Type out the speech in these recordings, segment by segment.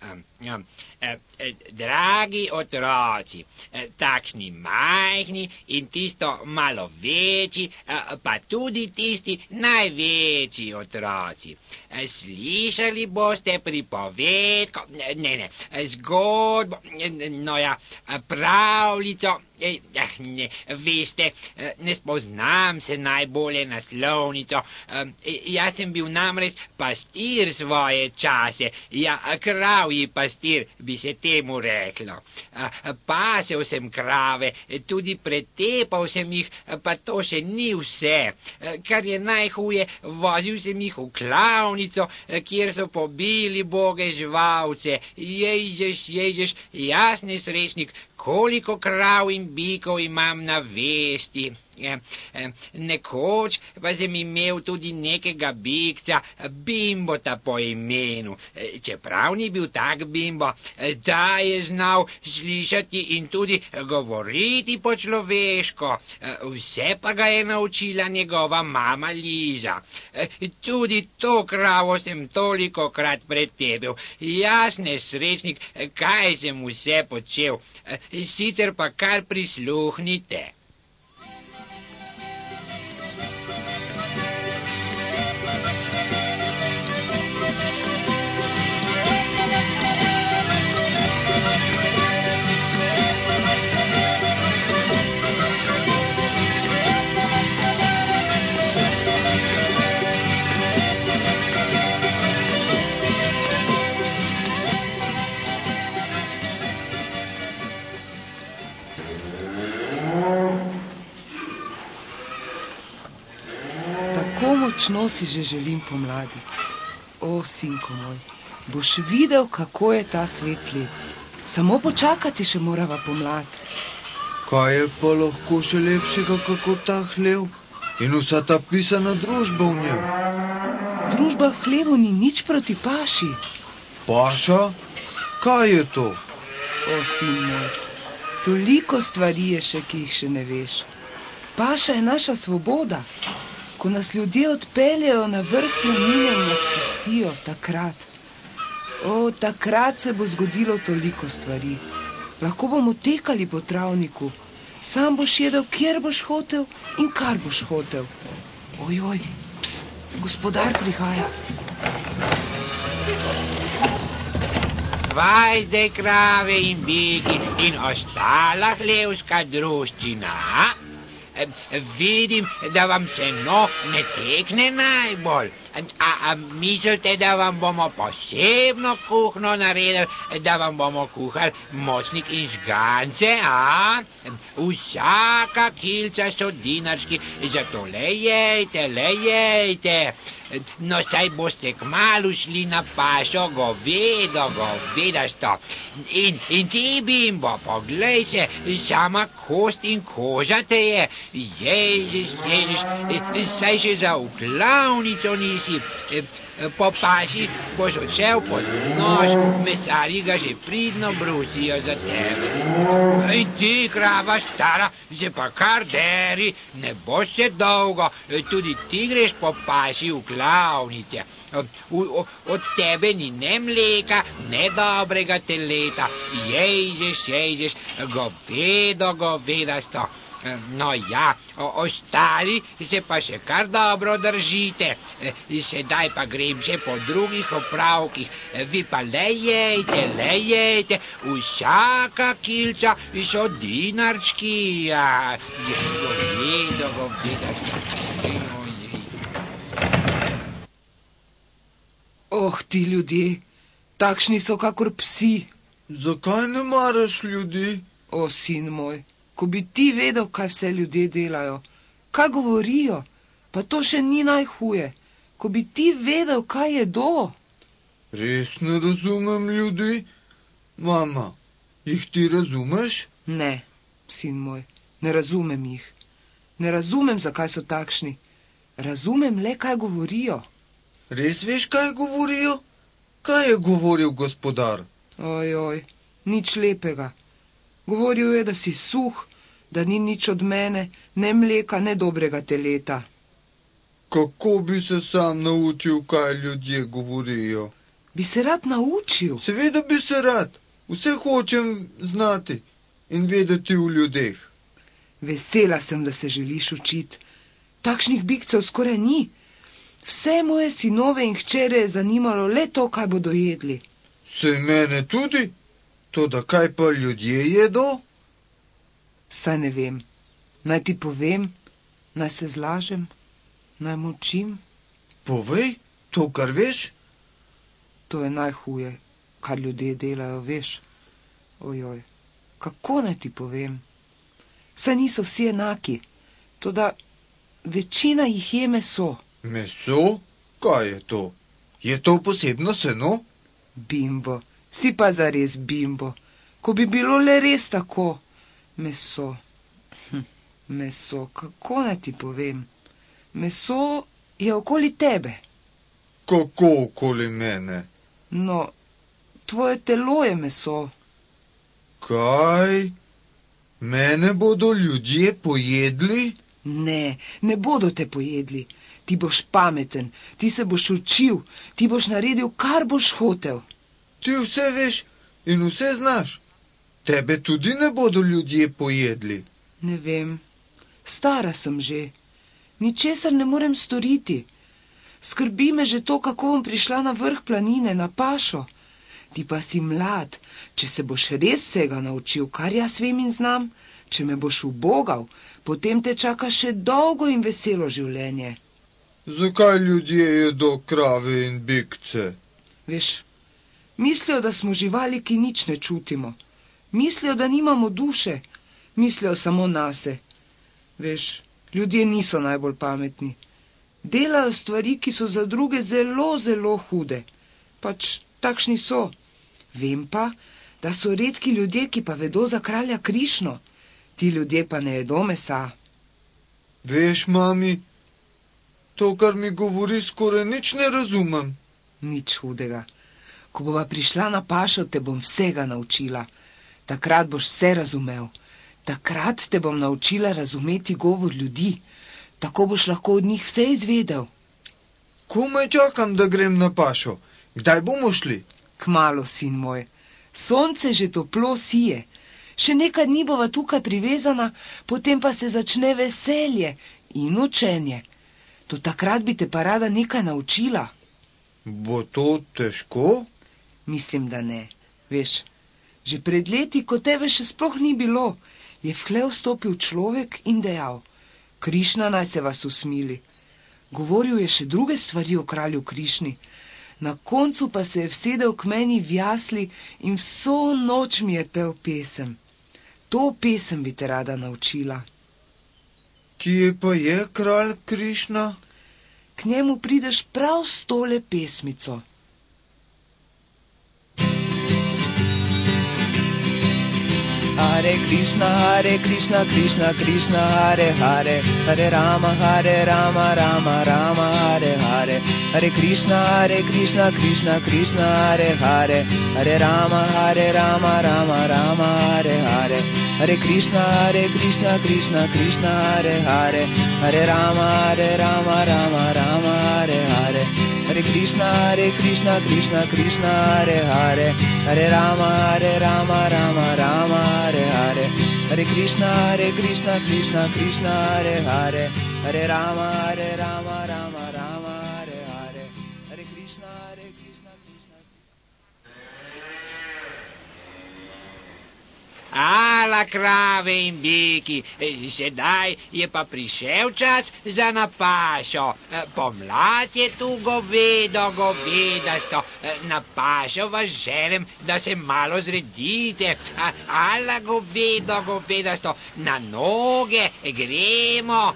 Dragi otroci, takšni majhni in tisto malo večji, pa tudi tisti največji otroci. Slišali boste pripovedko, zgodbo, pravljico. Veste, ne spoznam se najbolje na slovnico. Jaz sem bil namreč pastir svoje čase. Kravji pastir bi se temu reklo. Pasel sem krave, tudi pretepal sem jih, pa to še ni vse. Kar je najhuje, vozil sem jih v klavnico, kjer so pobili boge žvalce. Ježeš, jaz nesrečnik, koliko krav in bikov imam na vesti. Nekoč pa sem imel tudi nekega bikca, Bimbota po imenu. Čeprav ni bil tak Bimbo, da je znal slišati in tudi govoriti po človeško. Vse pa ga je naučila njegova mama Liza. Tudi to kravo sem tolikokrat pretepel. Jaz nesrečnik, kaj sem vse počel. Sicer pa kar prisluhnite. Močno si že želim pomladi. O, sinko moj, boš videl, kako je ta svet lep. Samo počakati še morava pomlad. Kaj je pa lahko še lepšega, kako ta hlev in vsa ta pisana družba v njem? Družba v hlevu ni nič proti paši. Paša? Kaj je to? O, sin moj, toliko stvari je še, ki jih še ne veš. Paša je naša svoboda. Ko nas ljudje odpeljejo na vrh planine in nas pustijo, takrat. Takrat se bo zgodilo toliko stvari. Lahko bomo tekali po travniku. Sam boš jedel, kjer boš hotel in kar boš hotel. Ojoj, ps, gospodar prihaja. Vajde, krave in biki in ostala hlevska druščina. Vidim, da vam seno ne tekne najbolj. A mislite, da vam bomo posebno kuhno naredili, da vam bomo kuhali močnik in žgance, a? Vsaka kilca so dinarski, zato le jejte. No, saj boste kmalu šli na pašo govedasto. In ti, Bimbo, poglej se, sama kost in koža te je. Ježiš, saj še za v klavnico nisi. Po paši boš odšel pod nož, mesarji ga že pridno brusijo za tebe. In ti, krava stara, se pa kar deri, ne boš še dolgo, tudi ti greš po paši v klavnice. Od tebe ni ne mleka, ne dobrega teleta. Ježiš, govedasto. No ja, ostali se pa še kar dobro držite. Sedaj pa grem še po drugih opravkih. Vi pa le jejte. Vsaka kilca so dinarčki. Ti ljudje, takšni so kakor psi. Zakaj ne maraš ljudi? O, sin moj, ko bi ti vedel, kaj vse ljudje delajo, kaj govorijo, pa to še ni najhuje. Ko bi ti vedel, kaj jedo. Res ne razumem ljudi? Mama, jih ti razumeš? Ne, sin moj, ne razumem jih. Ne razumem, zakaj so takšni. Razumem le, kaj govorijo. Res veš, kaj govorijo? Kaj je govoril gospodar? Ojoj, nič lepega. Govoril je, da si suh, da ni nič od mene, ne mleka, ne dobrega teleta. Kako bi se sam naučil, kaj ljudje govorijo? Bi se rad naučil. Seveda bi se rad. Vse hočem znati in vedeti v ljudeh. Vesela sem, da se želiš učiti. Takšnih bikcev skoraj ni. Vse moje sinove in hčere je zanimalo le to, kaj bodo jedli. Saj mene tudi. Toda kaj pa ljudje jedo? Saj ne vem. Naj ti povem, naj se zlažem, naj molčim. Povej, to, kar veš. To je najhuje, kar ljudje delajo, veš. Ojoj, kako naj ti povem? Saj niso vsi enaki, toda večina jih je meso. Meso? Kaj je to? Je to posebno seno? Bimbo, si pa zares bimbo. Ko bi bilo le res tako. Meso. Meso, kako naj ti povem? Meso je okoli tebe. Kako okoli mene? No, tvoje telo je meso. Kaj? Mene bodo ljudje pojedli? Ne, ne bodo te pojedli. Ti boš pameten, ti se boš učil, ti boš naredil, kar boš hotel. Ti vse veš in vse znaš. Tebe tudi ne bodo ljudje pojedli. Ne vem, stara sem že. Ničesar ne morem storiti. Skrbi me že to, kako bom prišla na vrh planine, na pašo. Ti pa si mlad, če se boš res vsega naučil, kar jaz vem in znam, če me boš ubogal, potem te čaka še dolgo in veselo življenje. Zakaj ljudje jedo krave in bikce? Veš, mislijo, da smo živali, ki nič ne čutimo. Mislijo, da nimamo duše. Mislijo samo nase. Veš, ljudje niso najbolj pametni. Delajo stvari, ki so za druge zelo, zelo hude. Pač takšni so. Vem pa, da so redki ljudje, ki pa vedo za kralja Krišno. Ti ljudje pa ne jedo mesa. Veš, mami, to, kar mi govori, skoraj nič ne razumem. Nič hudega. Ko bova prišla na pašo, te bom vsega naučila. Takrat boš vse razumel. Takrat te bom naučila razumeti govor ljudi. Tako boš lahko od njih vse izvedel. Komaj čakam, da grem na pašo. Kdaj bomo šli? Kmalu, sin moj. Sonce že toplo sije. Še nekaj dni bova tukaj privezana, potem pa se začne veselje in učenje. Do takrat bi te pa rada nekaj naučila. Bo to težko? Mislim, da ne. Veš, že pred leti, ko tebe še sploh ni bilo, je v hlev vstopil človek in dejal: Krišna naj se vas usmili. Govoril je še druge stvari o kralju Krišni. Na koncu pa se je vsedel k meni v jasli in vso noč mi je pel pesem. To pesem bi te rada naučila. Kje pa je kralj Krišna? K njemu prideš prav s tole pesmico. Hare Krishna, Krishna, Krishna, Hare Hare, Hare Rama, Rama, Rama, Hare Hare, Hare Krishna, Krishna, Krishna, Hare Hare, Hare Rama, Rama, Rama, Hare Hare, Hare Krishna, Krishna, Hare Hare, Hare Rama, Rama, Rama, Hare Hare, Hare Krishna, Krishna, Hare Hare, Hare Rama, Rama, Rama, Hare Hare, Hare Krishna, Krishna, Hare Hare, Hare Rama, Rama, Rama, Hare Hare, Hare Krishna, Krishna. Ala krave in biki, sedaj je pa prišel čas za na pašo. Pomlad je tu govedasto. Na pašo vas želim, da se malo zredite. Ala govedasto, na noge, gremo.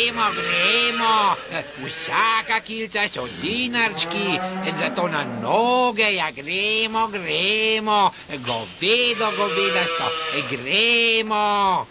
Vsaka kilca so dinarčki, zato na noge, ja gremo. Govedasto. Gremo.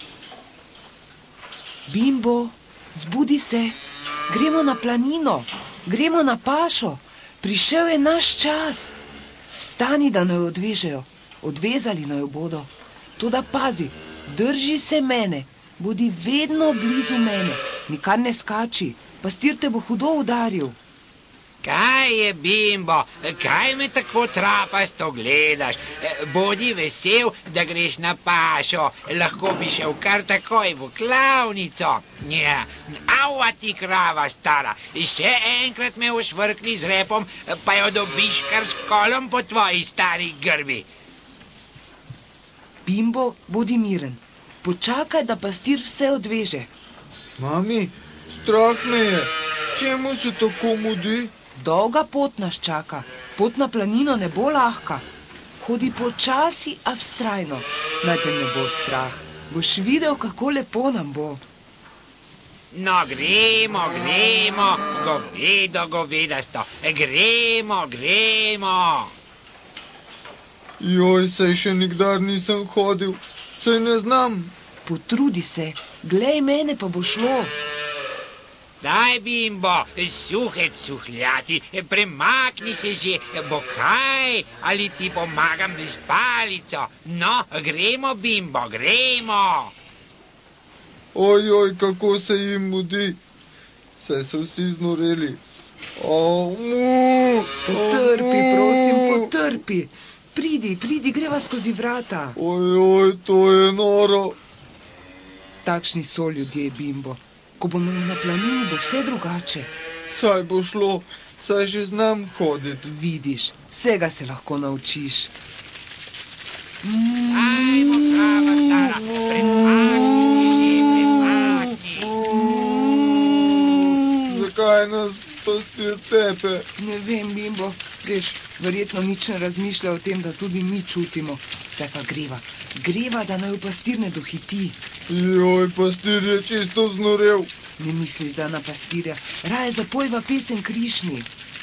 Bimbo, zbudi se. Gremo na planino. Gremo na pašo. Prišel je naš čas. Vstani, da naj odvežejo. Odvezali naj bodo. Toda pazi, drži se mene. Bodi vedno blizu mene. Nikar ne skači. Pastir te bo hudo udaril. Kaj je, Bimbo? Kaj me tako trapasto gledaš? Bodi vesel, da greš na pašo. Lahko bi šel kar takoj v klavnico. Ja, ava ti krava stara. Še enkrat me ošvrkni z repom, pa jo dobiš kar s kolom po tvoji stari grbi. Bimbo, bodi miren. Počakaj, da pastir vse odveže. Mami, strah me je. Čemu se tako mudi? Dolga pot nas čaka. Pot na planino ne bo lahka. Hodi počasi, a vztrajno. Naj te ne bo strah. Boš videl, kako lepo nam bo. No, gremo, govedasto. Gremo. Joj, saj še nikdar nisem hodil. Saj ne znam. Potrudi se. Glej mene, pa bo šlo. Daj, Bimbo, suhec suhljati, premakni se že, bo kaj, ali ti pomagam s palico. No, gremo, Bimbo, gremo. Ojoj, kako se jim mudi. Saj so vsi znoreli. Potrpi, prosim, potrpi. Pridi, greva skozi vrata. Ojoj, to je noro. Takšni so ljudje, Bimbo. Ko bomo na planini, bo vse drugače. Saj bo šlo, saj že znam hoditi. Vidiš, vsega se lahko naučiš. Ajmo, krava stara, premakni. Zakaj nas pastir tepe? Ne vem, Bimbo, veš, verjetno nič ne razmišlja o tem, da tudi mi čutimo. Zdaj pa greva, da naj pastir ne dohiti. Joj, pastir je čisto znorel. Ne misli zdaj na pastirja, raje zapojva pesem Krišni.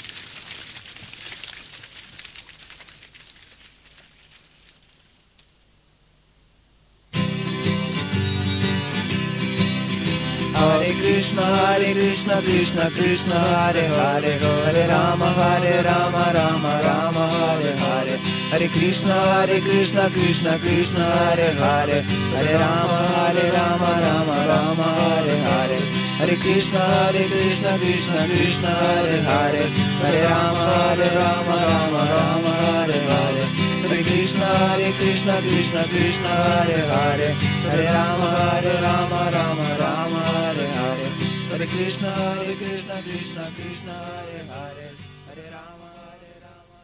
Hare Krishna, Krishna Krishna, Hare Hare, Hare Rama, Rama Rama, Hare Hare. Hare Krishna, Krishna Krishna, Hare Hare, Hare Rama, Rama Rama, Hare Hare. Hare Krishna, Krishna Krishna, Hare Hare, Hare Rama, Rama Rama, Hare Hare. Hare Krishna, Krishna Krishna, Hare Hare, Hare Rama, Rama Rama, Hare Hare. Hare Krishna, Krishna Krishna, Hare Hare, Hare Rama, Rama.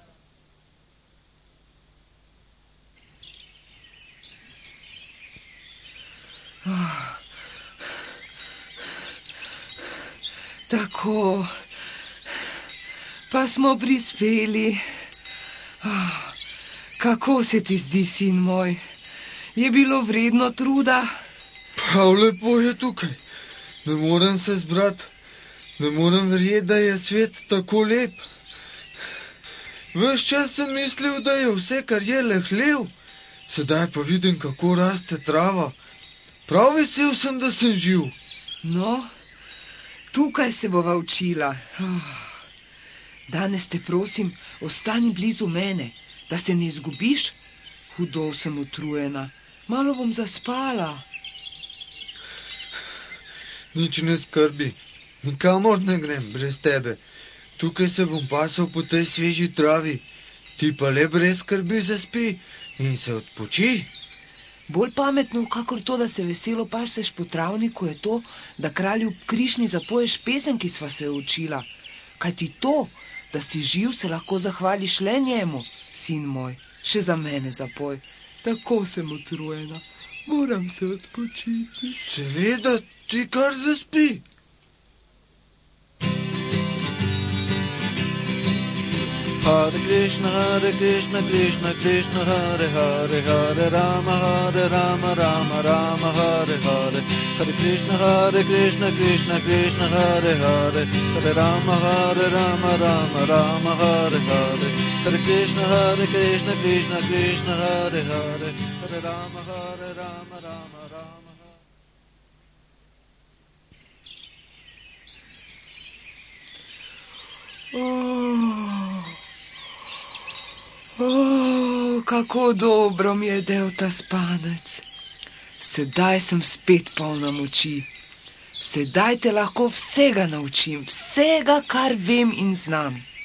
Tako, pa smo prispeli. Kako se ti zdi, sin moj? Je bilo vredno truda? Prav lepo je tukaj. Ne morem se zbrati. Ne morem verjeti, da je svet tako lep. Ves čas sem mislil, da je vse, kar je, lehljiv. Sedaj pa vidim, kako raste trava. Prav vesel sem, da sem živ. No, tukaj se bova učila. Danes te prosim, ostani blizu mene, da se ne izgubiš. Hudo sem utrujena. Malo bom zaspala. Nič ne skrbi. Nikamor ne grem brez tebe. Tukaj se bom pasal po tej sveži travi. Ti pa le brez skrbi zaspi in se odpoči. Bolj pametno, kakor to, da se veselo pašeš po travniku, je to, da kralju Krišni zapoješ pesem, ki sva se učila. Kaj ti to, da si živ, se lahko zahvališ le njemu, sin moj. Še za mene zapoj. Tako sem utrujena. Moram se odpočiti. Seveda, ti kar zaspi. Hare Krishna, Krishna Krishna, Hare Hare, Hare Rama, Rama Rama, Hare Hare. Hare Krishna, Krishna Krishna, Hare Hare, Hare Rama, Rama Hare Hare. Hare Krishna, Krishna Krishna, Hare Hare, Hare Rama, Rama Rama. Kako dobro mi je del ta spanec. Sedaj sem spet polna moči. Sedaj te lahko vsega naučim, vsega, kar vem in znam.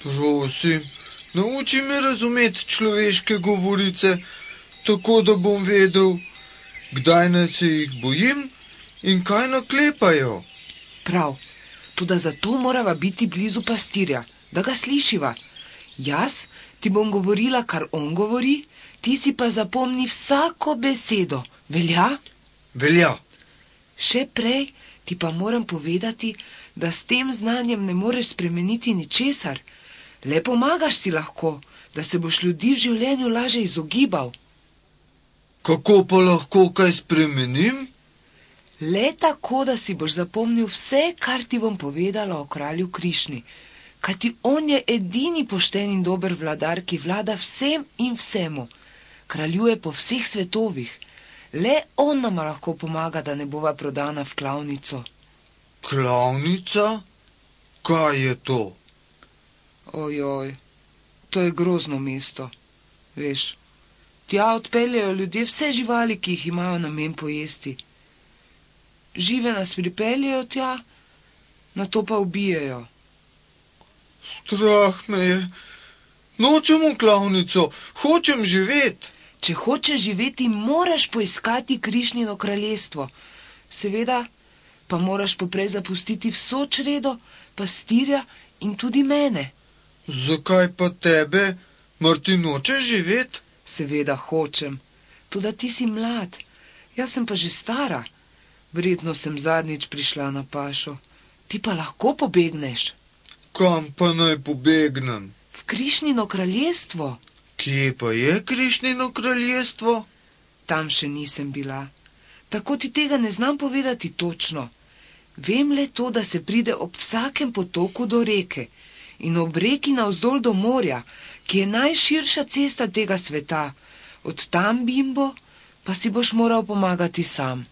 Prosim, nauči me razumeti človeške govorice, tako da bom vedel, kdaj naj se jih bojim in kaj naklepajo. Prav, tudi zato morava biti blizu pastirja, da ga slišiva. Jaz ti bom govorila, kar on govori, ti si pa zapomni vsako besedo. Velja? Velja. Še prej ti pa moram povedati, da s tem znanjem ne moreš spremeniti ničesar. Le pomagaš si lahko, da se boš ljudi v življenju lažje izogibal. Kako pa lahko kaj spremenim? Le tako, da si boš zapomnil vse, kar ti bom povedala o kralju Krišni, kajti on je edini pošten in dober vladar, ki vlada vsem in vsemu. Kraljuje po vseh svetovih. Le on nama lahko pomaga, da ne bova prodana v klavnico. Klavnica? Kaj je to? Ojoj, to je grozno mesto. Veš, tja odpeljajo ljudje vse živali, ki jih imajo namen pojesti. Žive nas pripeljajo tja, nato pa ubijejo. Strah me je. Nočem v klavnico, hočem živeti. Če hočeš živeti, moraš poiskati Krišnino kraljestvo. Seveda pa moraš poprej zapustiti vso čredo, pastirja in tudi mene. Zakaj pa tebe? Mar ti nočeš živeti? Seveda hočem, toda ti si mlad, jaz sem pa že stara. Verjetno sem zadnjič prišla na pašo. Ti pa lahko pobegneš. Kam pa naj pobegnem? V Krišnino kraljestvo. Kje pa je Krišnino kraljestvo? Tam še nisem bila. Tako ti tega ne znam povedati točno. Vem le to, da se pride ob vsakem potoku do reke in ob reki navzdol do morja, ki je najširša cesta tega sveta. Od tam, Bimbo, pa si boš moral pomagati sam.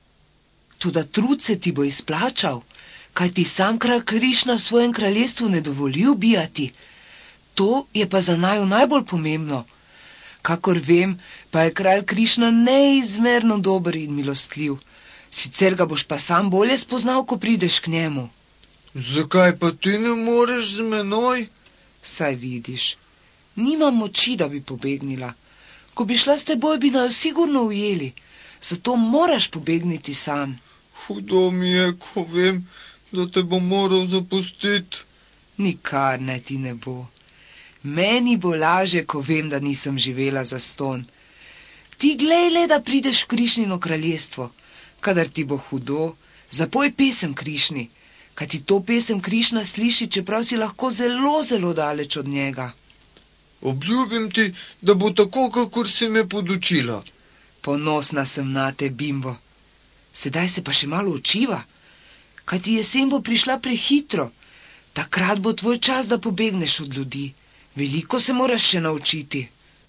Toda trud se ti bo izplačal, kajti sam kralj Krišna v svojem kraljestvu ne dovoli ubijati. To je pa za naju najbolj pomembno. Kakor vem, pa je kralj Krišna neizmerno dober in milostljiv. Sicer ga boš pa sam bolje spoznal, ko prideš k njemu. Zakaj pa ti ne moreš z menoj? Saj vidiš, nimam moči, da bi pobegnila. Ko bi šla s teboj, bi naju sigurno ujeli. Zato moraš pobegniti sam. Hudo mi je, ko vem, da te bom moral zapustiti. Nikar ne ti ne bo. Meni bo laže, ko vem, da nisem živela zastonj. Ti glej le, da prideš v Krišnino kraljestvo. Kadar ti bo hudo, zapoj pesem Krišni, kajti to pesem Krišna sliši, čeprav si lahko zelo, zelo daleč od njega. Obljubim ti, da bo tako, kakor si me podučila. Ponosna sem na te, Bimbo. Sedaj se pa še malo učiva, kajti jesen bo prišla prehitro. Takrat bo tvoj čas, da pobegneš od ljudi. Veliko se moraš še naučiti.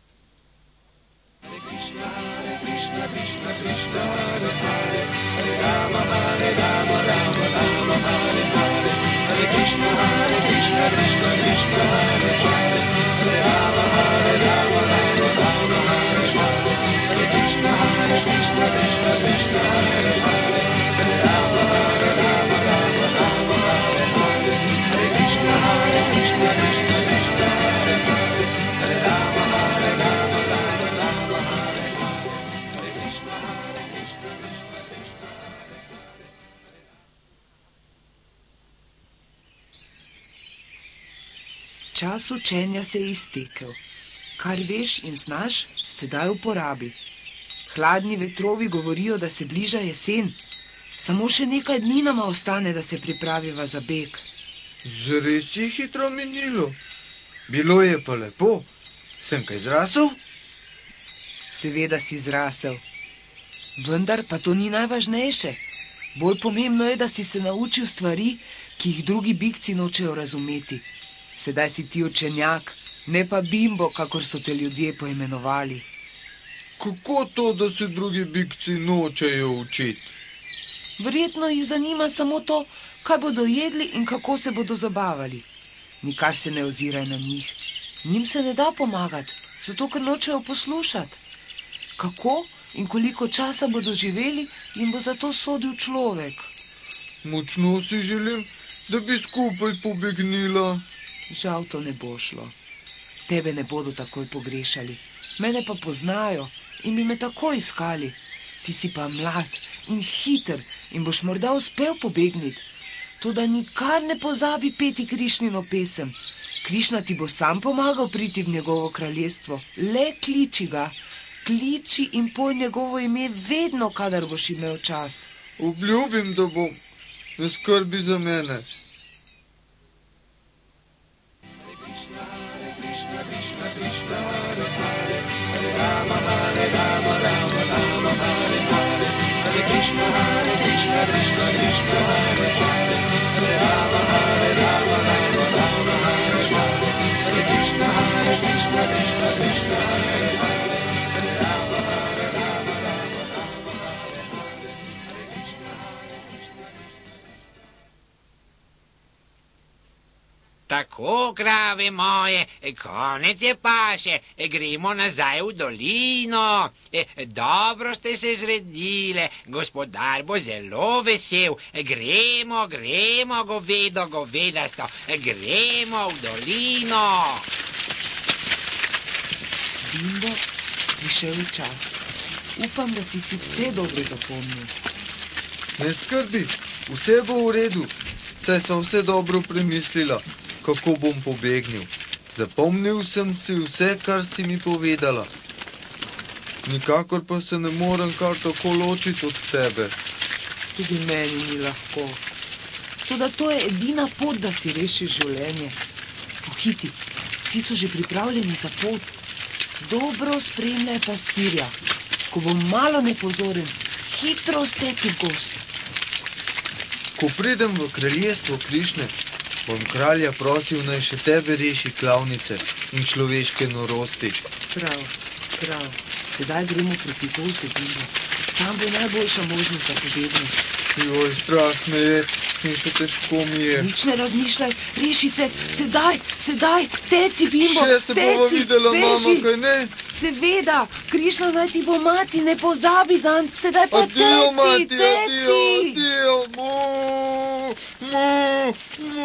Čas učenja se je iztekel. Kar veš in znaš, sedaj uporabi. Hladni vetrovi govorijo, da se bliža jesen. Samo še nekaj dni nama ostane, da se pripraviva za beg. Zares je hitro minilo. Bilo je pa lepo. Sem kaj zrasel? Seveda si zrasel. Vendar pa to ni najvažnejše. Bolj pomembno je, da si se naučil stvari, ki jih drugi bikci nočejo razumeti. Sedaj si ti učenjak, ne pa Bimbo, kakor so te ljudje poimenovali. Kako to, da se drugi bikci nočejo učiti? Verjetno jih zanima samo to, kaj bodo jedli in kako se bodo zabavali. Nikar se ne oziraj na njih. Njim se ne da pomagati, zato ker nočejo poslušati. Kako in koliko časa bodo živeli, jim bo zato sodil človek. Močno si želim, da bi skupaj pobegnila. Žal to ne bo šlo. Tebe ne bodo takoj pogrešali. Mene pa poznajo in bi me takoj iskali. Ti si pa mlad in hiter in boš morda uspel pobegniti. Toda nikar ne pozabi peti Krišnino pesem. Krišna ti bo sam pomagal priti v njegovo kraljestvo. Le kliči ga. Kliči in poj njegovo ime vedno, kadar boš imel čas. Obljubim, da bom. Ne skrbi za mene. Tako, krave moje, konec je paše, gremo nazaj v dolino. Dobro ste se zredile, gospodar bo zelo vesel. Gremo, govedo, govedasto, gremo v dolino. Bimbo, prišel je čas. Upam, da si vse dobro zapomnil. Ne skrbi, vse bo v redu. Saj sem vse dobro premislila, kako bom pobegnil. Zapomnil sem si vse, kar si mi povedala. Nikakor pa se ne morem kar tako ločiti od tebe. Tudi meni ni lahko. Toda to je edina pot, da si rešiš življenje. Pohiti, vsi so že pripravljeni za pot. Dobro spremljaj pastirja. Ko bom malo nepozoren, hitro steci v gozd. Ko pridem v kraljestvo Krišne, bom kralja prosil, naj še tebe reši klavnice in človeške norosti. Prav. Sedaj gremo proti gozdu, Bimbo. Tam bo najboljša možnost za pobegnost. Joj, strah me je in še težko mi je. Nič ne razmišljaj, reši se, sedaj, teci, Bimbo, Še se bova videla, mama, kaj ne? Seveda, Krišna naj ti bo mati, ne pozabi dan, sedaj pa Adijo, mati, teci. adijo, mu.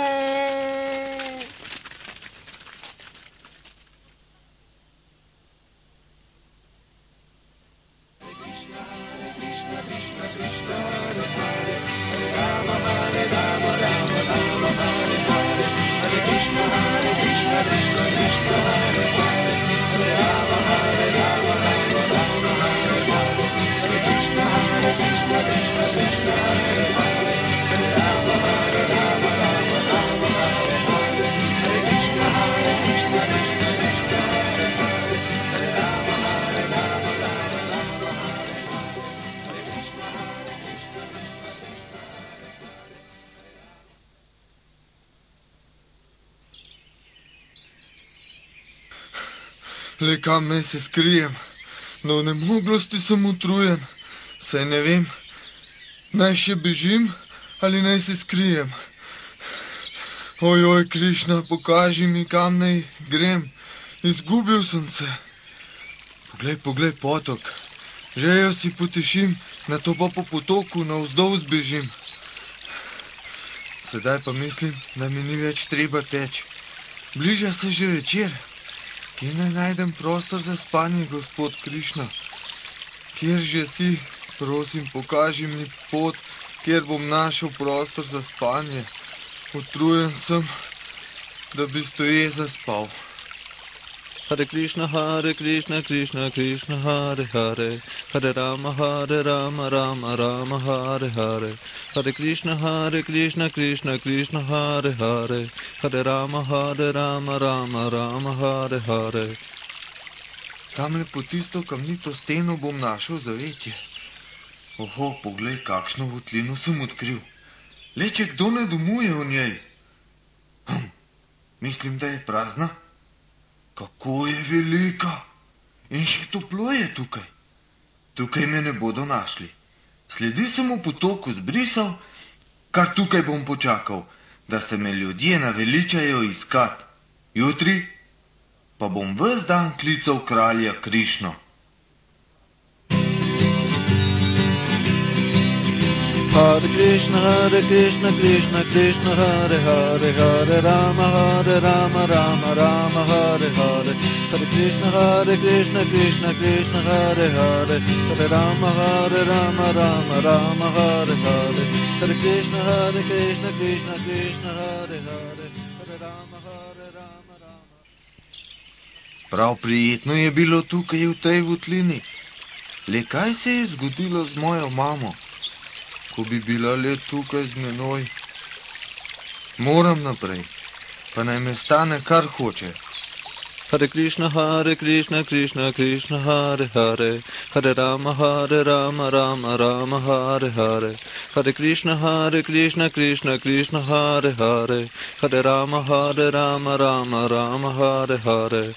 Le kam naj se skrijem? Do nemoglosti sem utrujen. Saj ne vem, naj še bežim ali naj se skrijem. Ojoj, Krišna, pokaži mi, kam naj grem. Izgubil sem se. Poglej, potok. Žejo si potešim, nato pa po potoku navzdol zbežim. Sedaj pa mislim, da mi ni več treba teči. Bliža se že večer. Kje naj najdem prostor za spanje, gospod Krišna? Kjer že si, prosim, pokaži mi pot, kjer bom našel prostor za spanje. Utrujen sem, da bi stoje zaspal. Hare Krishna, Krishna Krishna, Hare Hare, Hare Rama, Rama Rama, Hare Hare, Hare Krishna, Krishna Krishna, Hare Hare, Hare Rama, Rama Rama, Hare Hare. Tamle po tisto kamnito steno bom našel zavetje. Oho, poglej, kakšno votlino sem odkril. Le če kdo ne domuje v njej. Mislim, da je prazna. Kako je velika! In še toplo je tukaj. Tukaj me ne bodo našli. Sledi sem v potoku zbrisal, kar tukaj bom počakal, da se me ljudje naveličajo iskat. Jutri pa bom ves dan klical kralja Krišno. Hare Krishna, Krishna Krishna, Hare Hare, Hare Rama, Rama Rama, Hare Hare. Hare Krishna, Krishna Krishna, Hare Hare, Hare Rama, Rama Hare Hare. Hare Krishna, Krishna Krishna, Hare Hare, Hare Rama, Rama. Prav prijetno je bilo tukaj v tej votlini. Le kaj se je zgodilo z mojo mamo? Ko bi bila le tukaj z menoj. Moram naprej, pa naj me stane kar hoče. Hare Krishna, Krishna Krishna, Hare Hare, Hare Rama, Rama Hare Hare. Hare Krishna, Krishna Krishna, Hare Hare, Hare Rama, Rama Hare Hare.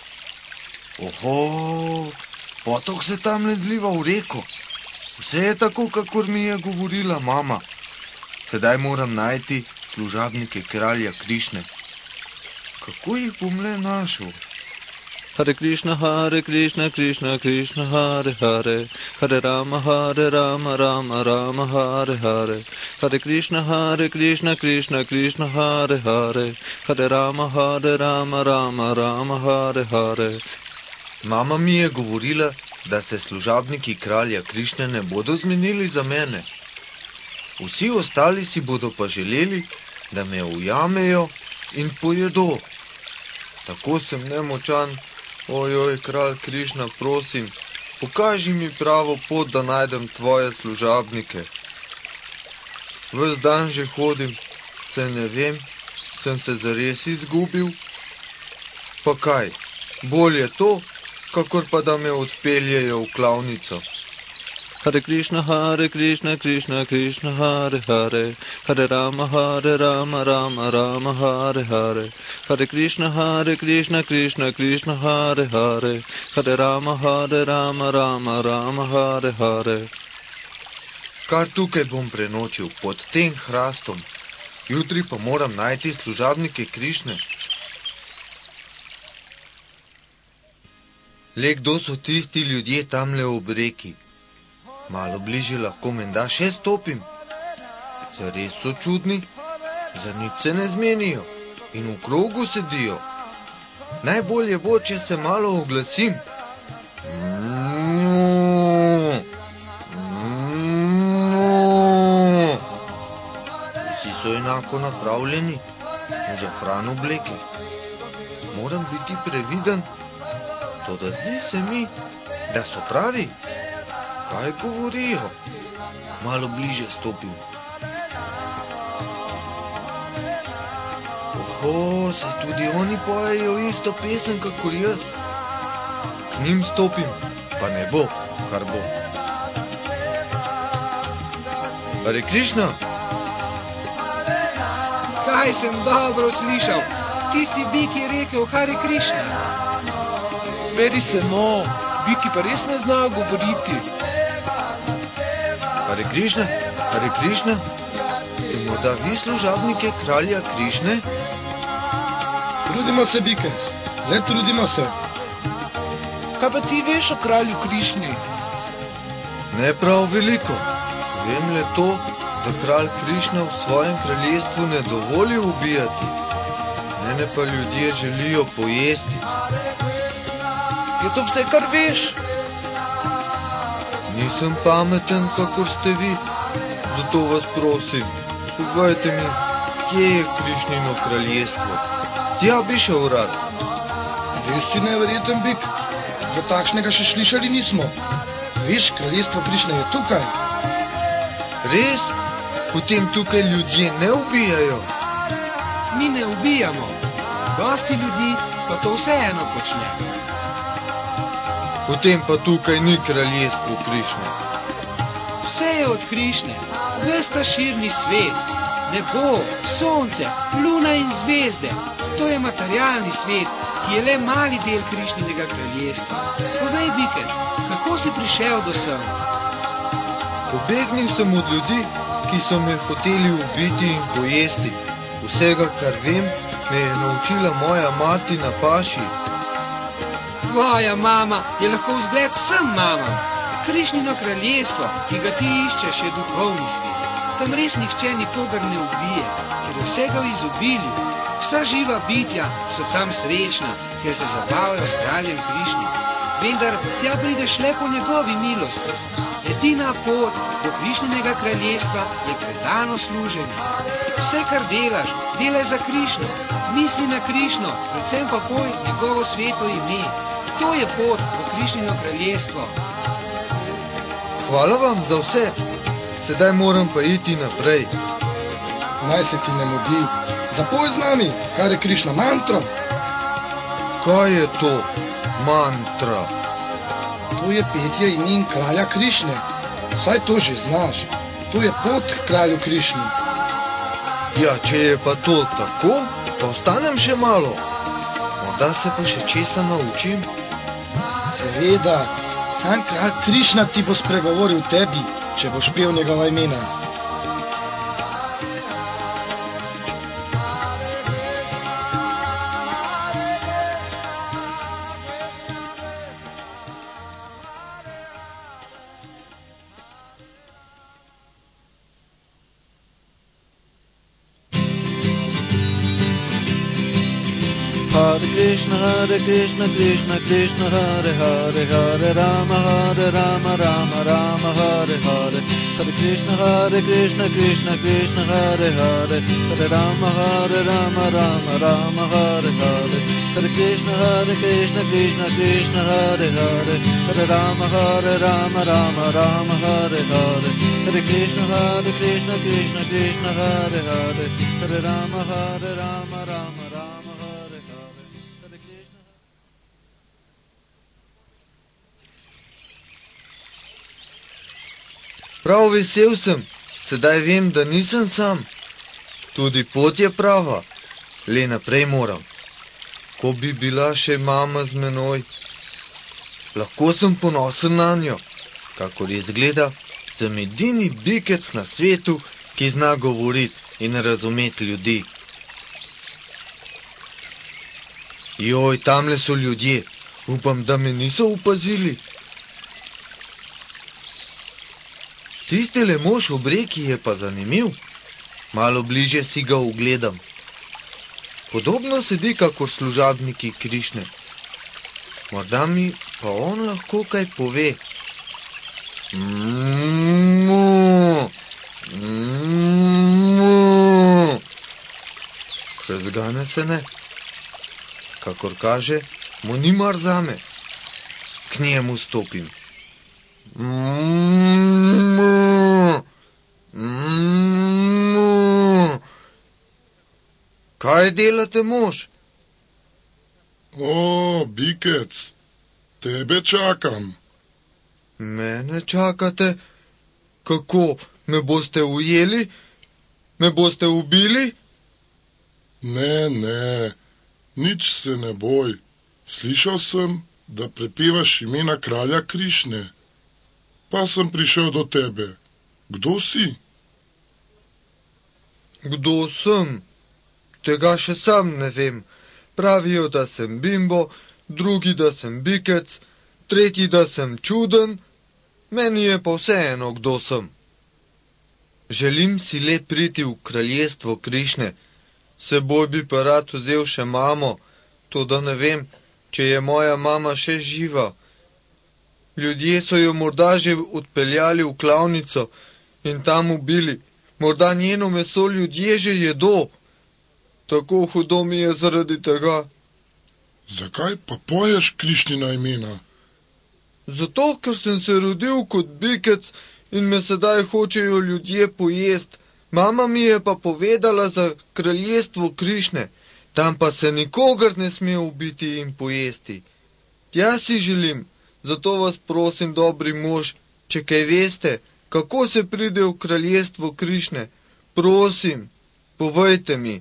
Oho, potok se tamle zliva v reko. Vse je tako, kakor mi je govorila mama. Sedaj moram najti služabnike kralja Krišne. Kako jih bom le našel? Hare Krishna, Krishna, Hare Hare, Hare Rama, Rama Hare Hare. Hare Krishna, Krishna, Hare Hare, Hare Rama, Rama Hare Hare. Mama mi je govorila, da se služabniki kralja Krišne ne bodo zmenili za mene. Vsi ostali si bodo pa želeli, da me ujamejo in pojedo. Tako sem nemočan. Ojoj, kralj Krišna, prosim, pokaži mi pravo pot, da najdem tvoje služabnike. Ves dan že hodim, se ne vem, sem se zares izgubil. Pa kaj, bolje to, kakor pa da me odpeljejo v klavnico. Hare Krishna, Krishna, Hare Hare, Hare Rama, Rama Hare Hare. Hare Krishna, Krishna, Hare Hare, Hare Rama, Rama Hare Hare. Kar tukaj bom prenočil, pod tem hrastom. Jutri pa moram najti služabnike Krišne. Le kdo so tisti ljudje tamle ob reki? Malo bliže lahko menda še stopim. Zares so čudni, za nič se ne zmenijo in v krogu sedijo. Najbolje bo, če se malo oglasim. Vsi so enako napravljeni, v žafran obleke. Moram biti previden, toda zdi se mi, da so pravi. Kaj govorijo? Malo bliže stopim. Oho, saj tudi oni pojejo isto pesem, kakor jaz. K njim stopim, pa ne bo, kar bo. Hare Krišna! Kaj sem dobro slišal? Tisti bik je rekel Hare Krišna. Beri se no, biki pa res ne znajo govoriti. Hare Krišna, ste morda vi služabnike kralja Krišne? Trudimo se, bikec, le trudimo se. Kaj pa ti veš o kralju Krišni? Ne prav veliko. Vem le to, da kralj Krišna v svojem kraljestvu ne dovoli ubijati. Mene pa ljudje želijo pojesti. Je to vse, kar veš? Nisem pameten, kakor ste vi, zato vas prosim, povejte mi, kje je Krišnino kraljestvo. Tja bi šel rad. Res si neverjeten, bik, za takšnega še slišali nismo. Veš, kraljestvo Krišne je tukaj. Res? Potem tukaj ljudje ne ubijajo. Mi ne ubijamo, dosti ljudi pa to vseeno počne. Potem pa tukaj ni kraljestvo Krišne. Vse je od Krišne, ves ta širni svet, nebo, sonce, luna in zvezde. To je materialni svet, ki je le mali del Krišninega kraljestva. Povej, bikec, kako si prišel do sem? Pobegnil sem od ljudi, ki so me hoteli ubiti in pojesti. Vsega, kar vem, me je naučila moja mati na paši. Tvoja mama je lahko vzgled vsem mamam. Krišnino kraljestvo, ki ga ti iščeš, je duhovni svet. Tam res nihče nikogar ne ubije, ker je vsega v izobilju. Vsa živa bitja so tam srečna, ker se zabavajo s kraljem Krišnim. Vendar tja prideš le po njegovi milosti. Edina pot do Krišninega kraljestva je predano služenje. Vse, kar delaš, delaj za Krišno. Misli na Krišno, predvsem pa poj njegovo sveto ime. To je pot v Krišnino kraljestvo. Hvala vam za vse. Sedaj moram pa iti naprej. Naj se ti ne mudi. Zapoj z nami, kar je Krišna mantra. Kaj je to mantra? To je petje imen kralja Krišne. Vsaj to že znaš. To je pot k kralju Krišni. Ja, če je pa to tako, pa ostanem še malo. Morda se pa še česa naučim. Seveda, sam kralj Krišna ti bo spregovoril tebi, če boš pel njegova imena. Hare Krishna, Krishna Krishna, Hare Hare, Hare Rama, Rama Rama, Hare Hare. Hare Krishna, Krishna Krishna, Hare Hare, Hare Rama, Rama Hare Hare. Hare Krishna, Krishna Krishna, Hare Hare, Hare Rama, Rama Hare Hare. Hare Krishna, Krishna Krishna, Hare Hare, Hare Rama, Rama Hare Hare. Prav vesel sem, sedaj vem, da nisem sam. Tudi pot je prava, le naprej moram. Ko bi bila še mama z menoj, lahko sem ponosen na njo. Kakor izgleda, sem edini bikec na svetu, ki zna govoriti in razumeti ljudi. Joj, tamle so ljudje, upam, da me niso opazili. Tistele mož ob reki je pa zanimiv. Malo bliže si ga ugledam. Podobno sedi kakor služabniki Krišne. Morda mi pa on lahko kaj pove. Še zgane se ne. Kakor kaže, mu ni mar zame. K njemu stopim. Kaj delate, mož? O, bikec, tebe čakam. Mene čakate? Kako, me boste ujeli? Me boste ubili? Ne, nič se ne boj. Slišal sem, da prepevaš imena kralja Krišne. Pa sem prišel do tebe. Kdo si? Kdo sem? Tega še sam ne vem. Pravijo, da sem bimbo, drugi, da sem bikec, tretji, da sem čuden. Meni je pa vseeno, kdo sem. Želim si le priti v kraljestvo Krišne. Seboj bi pa rad vzel še mamo, toda ne vem, če je moja mama še živa. Ljudje so jo morda že odpeljali v klavnico in tam ubili. Morda njeno meso ljudje že jedo. Tako hudo mi je zaradi tega. Zakaj pa poješ Krišnina imena? Zato, ker sem se rodil kot bikec in me sedaj hočejo ljudje pojest. Mama mi je pa povedala za kraljestvo Krišne. Tam pa se nikogar ne sme ubiti in pojesti. Tja si želim. Zato vas prosim, dobri mož, če kaj veste, kako se pride v kraljestvo Krišne. Prosim, povejte mi.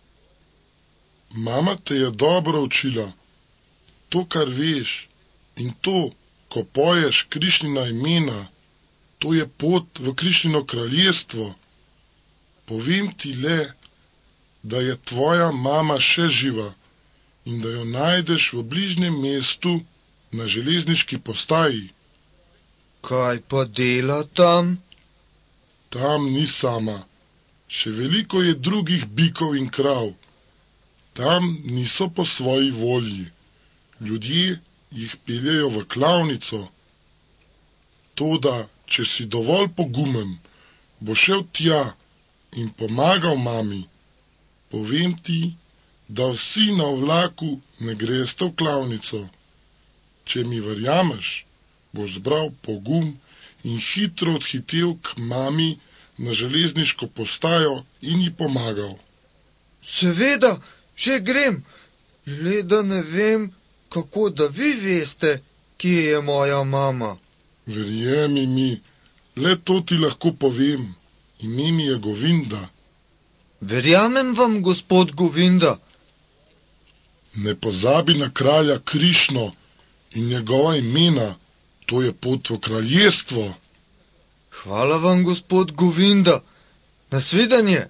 Mama te je dobro učila. To, kar veš, in to, ko poješ Krišnina imena, to je pot v Krišnino kraljestvo. Povem ti le, da je tvoja mama še živa in da jo najdeš v bližnjem mestu na železniški postaji. Kaj pa dela tam? Tam ni sama. Še veliko je drugih bikov in krav. Tam niso po svoji volji. Ljudje jih peljejo v klavnico. Toda, če si dovolj pogumen, bo šel tja in pomagal mami. Povem ti, da vsi na vlaku ne greste v klavnico. Če mi verjameš, boš zbral pogum in hitro odhitel k mami na železniško postajo in ji pomagal. Seveda, že grem, le da ne vem, kako da vi veste, kje je moja mama. Verjemi mi, le to ti lahko povem. Ime mi je Govinda. Verjamem vam, gospod Govinda. Ne pozabi na kralja Krišno in njegova imena, to je pot v kraljestvo. Hvala vam, gospod Govinda. Nasvidenje.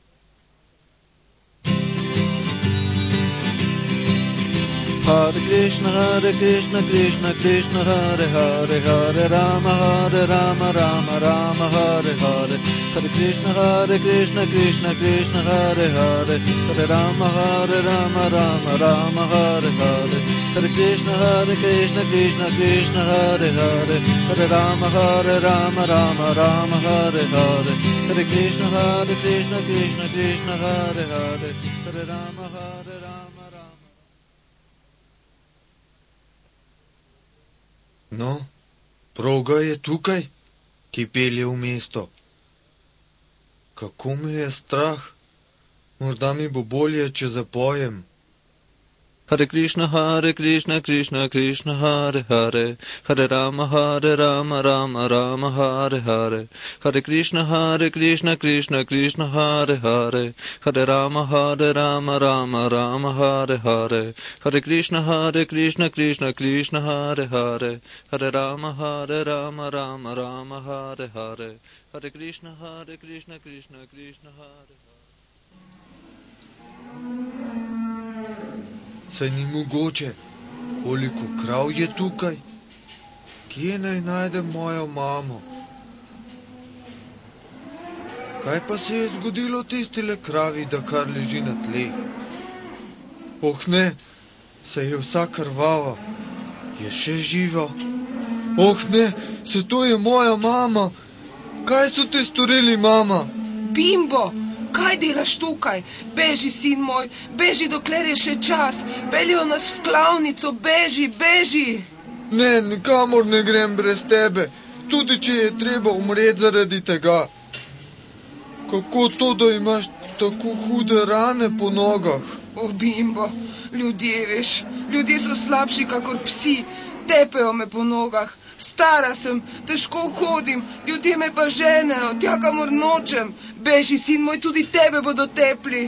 Hare Krishna, Krishna Krishna, Hare Hare, Hare Rama, Rama Rama, Hare Hare. Hare Krishna, Krishna Krishna, Hare Hare, Hare Rama, Rama Hare Hare. Hare Krishna, Krishna Krishna, Hare Hare, Hare Rama, Rama Hare Hare. Hare Krishna, Krishna, Hare Hare, Hare Rama, Rama. No, proga je tukaj, ki pelje v mesto. Kako me je strah, morda mi bo bolje, če zapojem. Hare Krishna, Krishna Krishna, Hare Hare, Hare Rama, Rama Hare Hare. Hare Krishna, Krishna Krishna, Hare Hare, Hare Rama, Rama Hare Hare. Hare Krishna, Krishna Hare Hare, Hare Rama, Rama Hare Hare. Hare Krishna, Krishna Hare. Saj ni mogoče, koliko krav je tukaj? Kje naj najdem mojo mamo? Kaj pa se je zgodilo tistile kravi, da kar leži na tleh? Oh ne, se je vsa krvava. Je še živa? Oh ne, se to je moja mama. Kaj so ti storili, mama? Bimbo, kaj delaš tukaj? Beži, sin moj, beži, dokler je še čas. Peljejo nas v klavnico, beži, beži. Ne, nikamor ne grem brez tebe, tudi če je treba umreti zaradi tega. Kako to, da imaš tako hude rane po nogah? O, Bimbo, ljudje, veš, ljudje so slabši kakor psi, tepejo me po nogah. Stara sem, težko hodim, ljudje me pa ženejo, tja kamor nočem. Beži, sin moj, tudi tebe bodo tepli.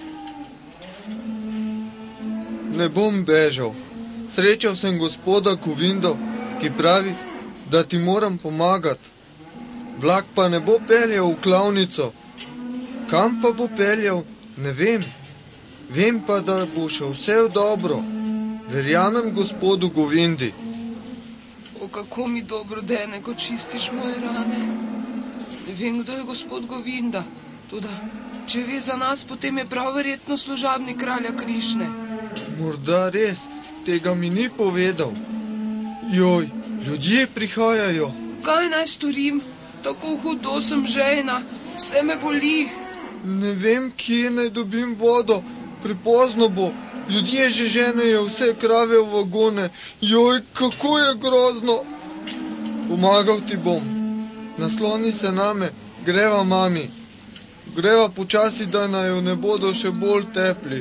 Ne bom bežal. Srečal sem gospoda Govindo, ki pravi, da ti moram pomagati. Vlak pa ne bo peljal v klavnico. Kam pa bo peljal, ne vem. Vem pa, da bo šel vse dobro. Verjamem gospodu Govindi. O, kako mi dobro dene, ko čistiš moje rane. Ne vem, kdo je gospod Govinda. Toda, če ve za nas, potem je prav verjetno služabnik kralja Krišne. Morda res, tega mi ni povedal. Joj, ljudje prihajajo. Kaj naj storim? Tako hudo sem žejna, vse me boli. Ne vem, kje naj dobim vodo. Prepozno bo. Ljudje že ženejo vse krave v vagone. Joj, kako je grozno. Pomagal ti bom. Nasloni se name, greva mami. Greva počasi, da naju ne bodo še bolj tepli.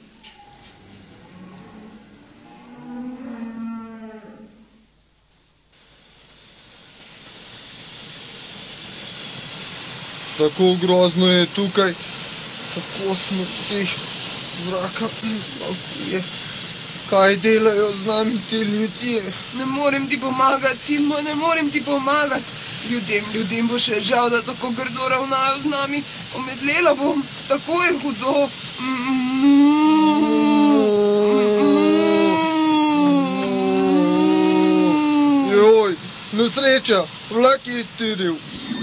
Tako grozno je tukaj, tako smrti, zraka je. Kaj delajo z nami ti ljudje? Ne morem ti pomagati, sin moj, ne morem ti pomagati. Ljudem bo še žal, da tako grdo ravnajo z nami. Omedlela bom, tako je hudo. Joj, Nesreča, vlak je iztiril.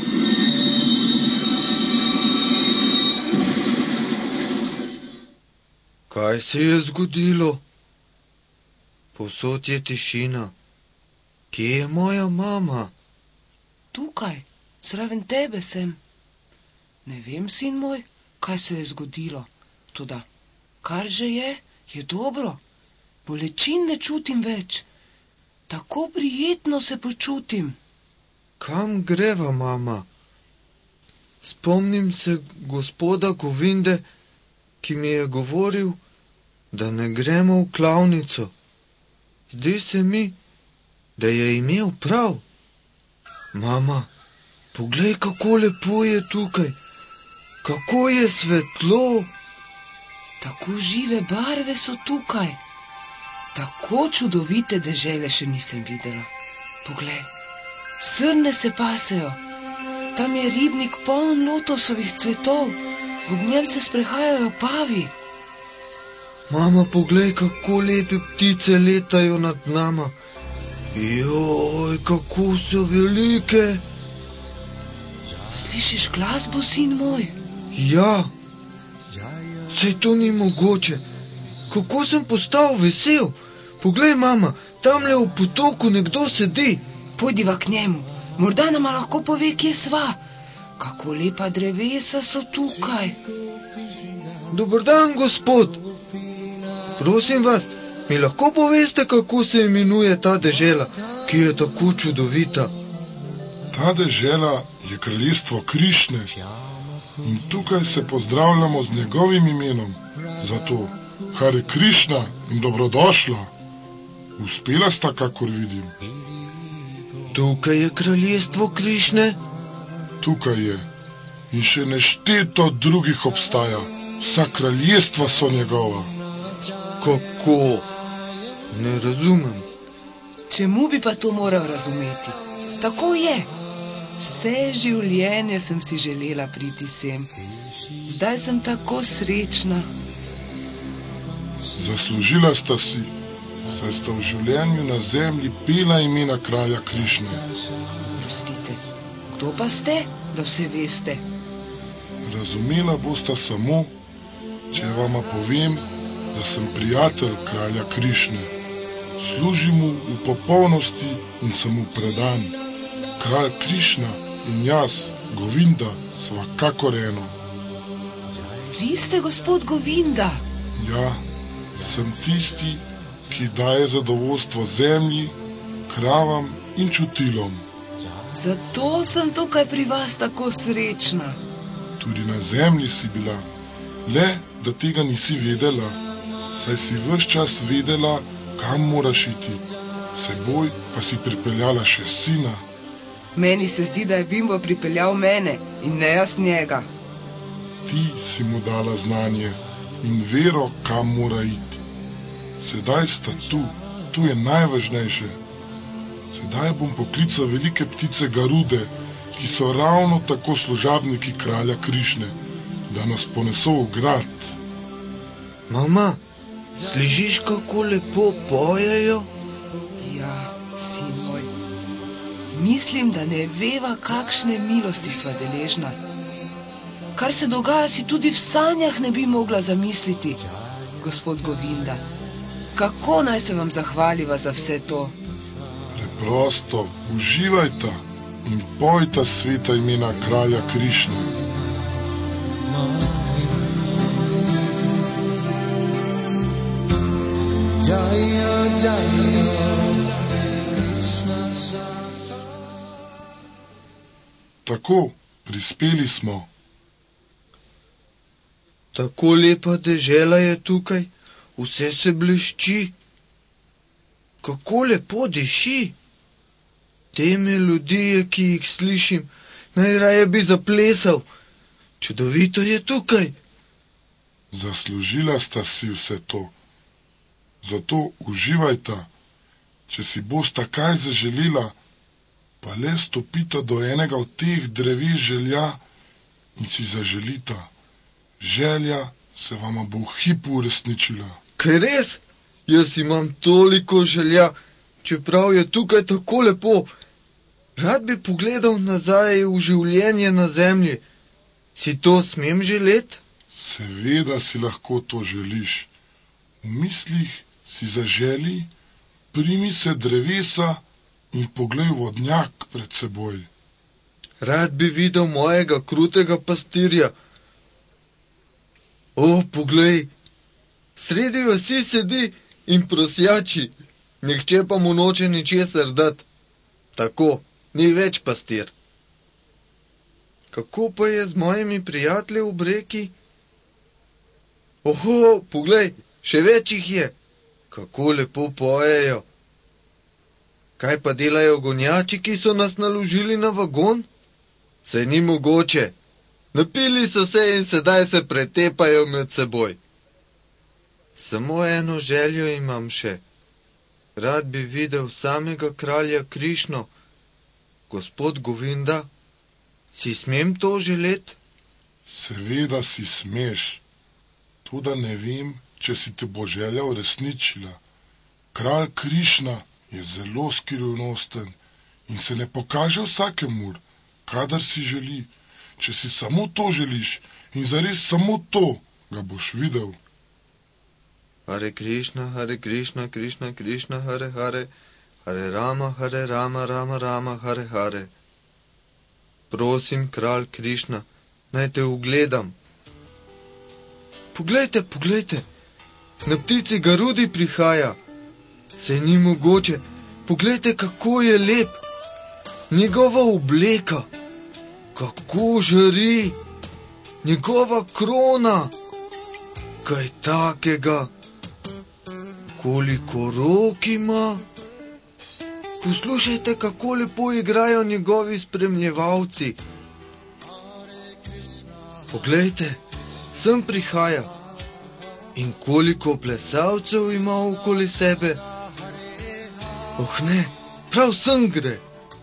Kaj se je zgodilo? Povsod je tišina. Kje je moja mama? Tukaj, zraven tebe sem. Ne vem, sin moj, kaj se je zgodilo. Toda, kar že je dobro. Bolečin ne čutim več. Tako prijetno se počutim. Kam greva, mama? Spomnim se gospoda Govinde, ki mi je govoril, da ne gremo v klavnico. Zdi se mi, da je imel prav. Mama, poglej, kako lepo je tukaj. Kako je svetlo. Tako žive barve so tukaj. Tako čudovite dežele še nisem videla. Poglej, srne se pasejo. Tam je ribnik poln lotosovih cvetov. Ob njem se sprehajajo pavi. Mama, poglej, kako lepe ptice letajo nad nama. Joj, kako so velike. Slišiš glasbo, sin moj? Ja, saj to ni mogoče. Kako sem postal vesel. Poglej, mama, tamle v potoku nekdo sedi. Pojdiva k njemu. Morda nama lahko pove, kje sva. Kako lepa drevesa so tukaj. Dober dan, gospod. Prosim vas, mi lahko poveste, kako se imenuje ta dežela, ki je tako čudovita? Ta dežela je kraljestvo Krišne in tukaj se pozdravljamo z njegovim imenom. Zato, Hare Krišna in dobrodošla. Uspela sta, kakor vidim. Tukaj je kraljestvo Krišne? Tukaj je. In še nešteto drugih obstaja. Vsa kraljestva so njegova. Kako? Ne razumem. Čemu bi pa to moral razumeti? Tako je. Vse življenje sem si želela priti sem. Zdaj sem tako srečna. Zaslužila sta si, saj sta v življenju na zemlji pela imena kralja Krišne. Prostite, kdo pa ste, da vse veste? Razumela bosta samo, če vama povem, da sem prijatelj kralja Krišne. Služim mu v popolnosti in sem mu predan. Kralj Krišna in jaz, Govinda, sva kakor eno. Vi ste gospod Govinda? Ja, sem tisti, ki daje zadovoljstvo zemlji, kravam in čutilom. Zato sem tukaj pri vas tako srečna. Tudi na zemlji si bila, le da tega nisi vedela, saj si ves čas vedela, kam moraš iti. Seboj pa si pripeljala še sina. Meni se zdi, da je Bimbo pripeljal mene in ne jaz njega. Ti si mu dala znanje in vero, kam mora iti. Sedaj sta tu, to je najvažnejše. Sedaj bom poklical velike ptice Garude, ki so ravno tako služabniki kralja Krišne, da nas poneso v grad. Mama, slišiš, kako lepo pojejo? Ja, sin moj. Mislim, da ne veva, kakšne milosti sva deležna. Kar se dogaja, si tudi v sanjah ne bi mogla zamisliti, gospod Govinda. Kako naj se vam zahvaliva za vse to? Preprosto, uživajta in pojta sveta imena kralja Krišne. Tako, prispeli smo. Tako lepa dežela je tukaj, vse se blešči. Kako lepo diši. Te melodije, ki jih slišim, najraje bi zaplesal. Čudovito je tukaj. Zaslužila sta si vse to. Zato uživajta, če si bosta kaj zaželila, pa le stopita do enega od teh dreves želja in si zaželita. Želja se vama bo v hipu uresničila. Kaj res? Jaz imam toliko želja, čeprav je tukaj tako lepo. Rad bi pogledal nazaj v življenje na zemlji. Si to smem želeti? Seveda si lahko to želiš. V mislih si zaželi, primi se drevesa in poglej vodnjak pred seboj. Rad bi videl mojega krutega pastirja. O, poglej, sredi vasi sedi in prosjači, nihče pa mu noče ničesar dati. Tako, ni več pastir. Kako pa je z mojimi prijatelji v breki? Oho, poglej, še več jih je. Kako lepo pojejo. Kaj pa delajo gonjači, ki so nas naložili na vagon? Saj ni mogoče. Napili so se in sedaj se pretepajo med seboj. Samo eno željo imam še. Rad bi videl samega kralja Krišno. Gospod Govinda, si smem to želeti? Seveda si smeš. Toda ne vem, če si te bo želja uresničila. Kralj Krišna je zelo skrivnosten in se ne pokaže vsakemur, kadar si želi. Če si samo to želiš in zares samo to, ga boš videl. Hare Krišna, Krišna, Krišna, Hare Hare, Hare Rama, Rama, Rama, Hare Hare. Prosim, kralj Krišna, naj te ugledam. Poglejte, poglejte, na ptici Garudi prihaja. Saj ni mogoče, poglejte, kako je lep. Njegova obleka, kako žari, njegova krona, kaj takega, koliko rok ima. Poslušajte, kako lepo igrajo njegovi spremljevalci. Poglejte, sem prihaja. In koliko plesalcev ima okoli sebe. Oh ne, prav sem gre.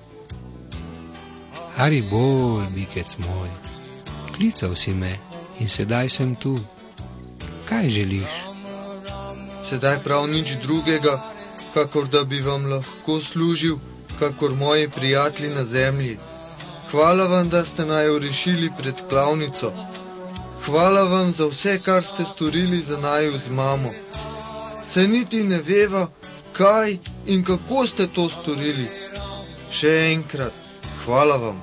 Haribol, bikec moj, klical si me in sedaj sem tu. Kaj želiš? Sedaj prav nič drugega, kakor da bi vam lahko služil, kakor moji prijatelji na zemlji. Hvala vam, da ste naju rešili pred klavnico. Hvala vam za vse, kar ste storili za naju z mamo. Saj niti ne veva, kaj in kako ste to storili. Še enkrat, hvala vam.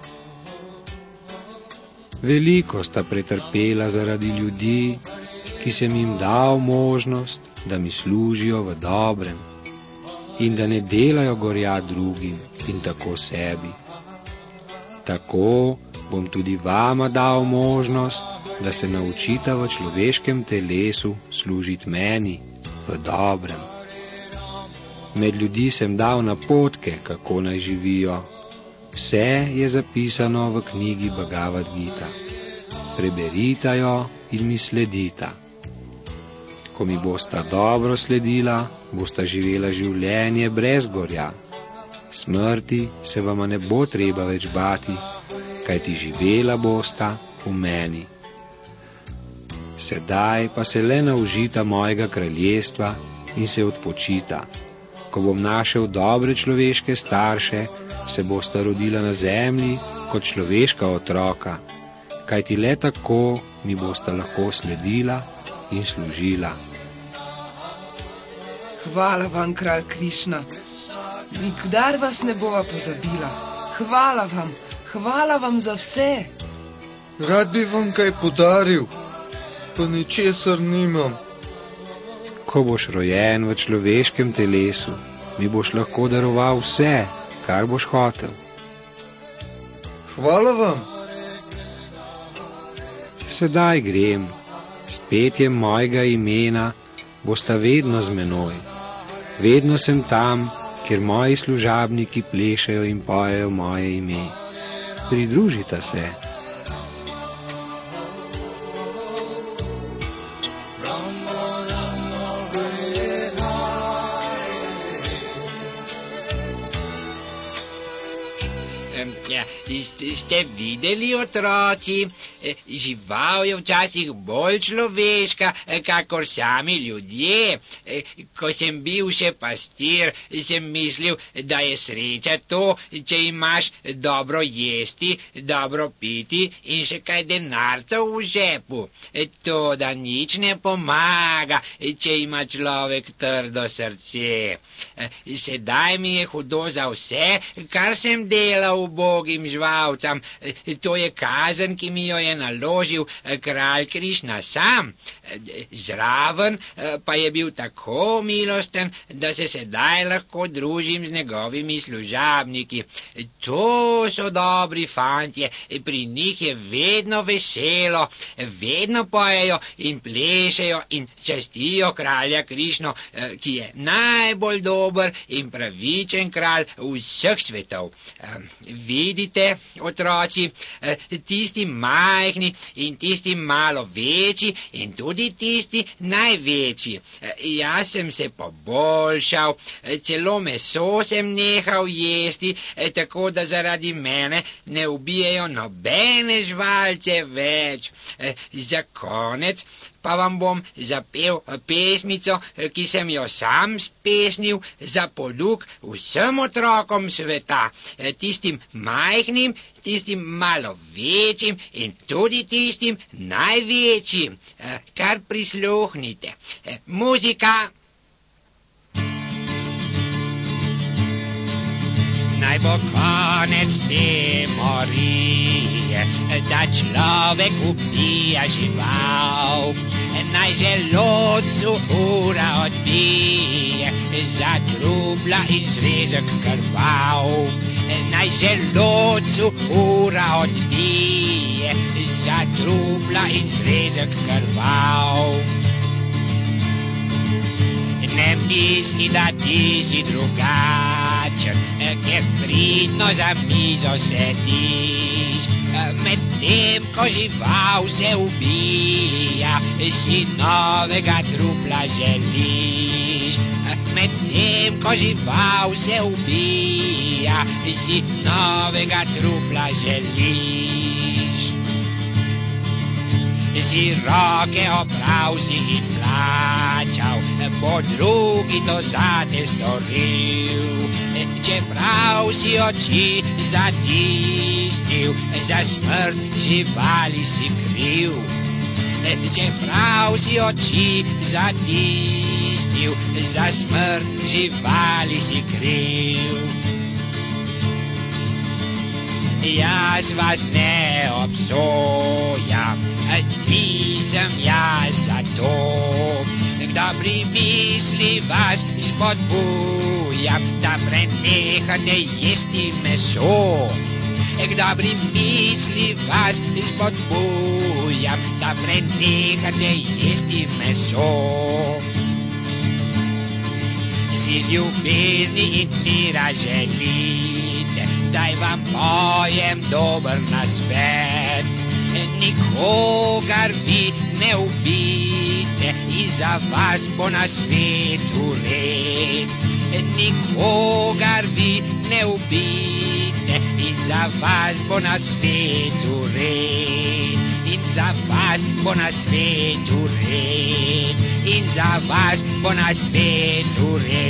Veliko sta pretrpela zaradi ljudi, ki sem jim dal možnost, da mi služijo v dobrem in da ne delajo gorja drugim in tako sebi. Tako bom tudi vama dal možnost, da se naučita v človeškem telesu služiti meni v dobrem. Med ljudi sem dal napotke, kako naj živijo. Vse je zapisano v knjigi Bhagavad Gita. Preberita jo in mi sledita. Ko mi bosta dobro sledila, bosta živela življenje brez gorja. Smrti se vama ne bo treba več bati, kajti živela bosta v meni. Sedaj pa se le naužita mojega kraljestva in se odpočita. Ko bom našel dobre človeške starše, se bosta rodila na zemlji kot človeška otroka, kajti le tako mi bosta lahko sledila in služila. Hvala vam, kralj Krišna. Nikdar vas ne bova pozabila. Hvala vam za vse. Rad bi vam kaj podaril, pa ničesar nimam. Ko boš rojen v človeškem telesu, mi boš lahko daroval vse, kar boš hotel. Hvala vam. Sedaj grem, s petjem mojega imena bosta vedno z menoj. Vedno sem tam, kjer moji služabniki plešejo in pojejo moje ime. Pridružita se. Ste videli, otroci, žival je včasih bolj človeška, kakor sami ljudje. Ko sem bil še pastir, sem mislil, da je sreča to, če imaš dobro jesti, dobro piti in še kaj denarcev v žepu. To, da nič ne pomaga, če ima človek trdo srce. Sedaj mi je hudo za vse, kar sem delal ubogim žvalcam. To je kazen, ki mi jo je naložil kralj Krišna sam. Zraven pa je bil tako milosten, da se sedaj lahko družim z njegovimi služabniki. To so dobri fantje, pri njih je vedno veselo, vedno pojejo in plešejo in častijo kralja Krišno, ki je najbolj dober in pravičen kralj vseh svetov. Vidite, otroci, tisti majhni in tisti malo večji in tudi tisti največji. Jaz sem se poboljšal, celo meso sem nehal jesti, tako da zaradi mene ne ubijejo nobene žvalce več. Za konec pa vam bom zapel pesmico, ki sem jo sam spesnil za poduk vsem otrokom sveta, tistim majhnim, tistim malo večjim in tudi tistim največjim. Kar prisluhnite. Muzika! Naj bo konec te morije, da človek ubija žival. Naj želodcu ura odbije, za trupla in zvezek krvav. Naj želodcu ura odbije, za trupla in zvezek krvav. Ne misli, da ti si drugačen, ker pridno za mizo sediš. Medtem, ko žival se ubija, si novega trupla želiš. Medtem, ko žival se ubija, si novega trupla želiš. Si roke oprav si in plačal, bo drugi to zate storil. Čeprav si oči zatisnil, za smrt živali si kriv. Čeprav si oči zatisnil, za smrt živali si kriv. Jaz vas ne obsojam, nisem jaz za to. Dobri misli vas spodbujam, da prenehate jesti meso. Dobri misli vas spodbujam, da prenehate jesti meso. Si ljubezni in mira želite, zdaj vam pojem dober nasvet. Nikogar vi ne ubijte in za vas bo na svetu red. Nikogar vi ne ubijte in za vas bo na svetu red. In za vas bo na svetu red. In za vas bo na svetu red.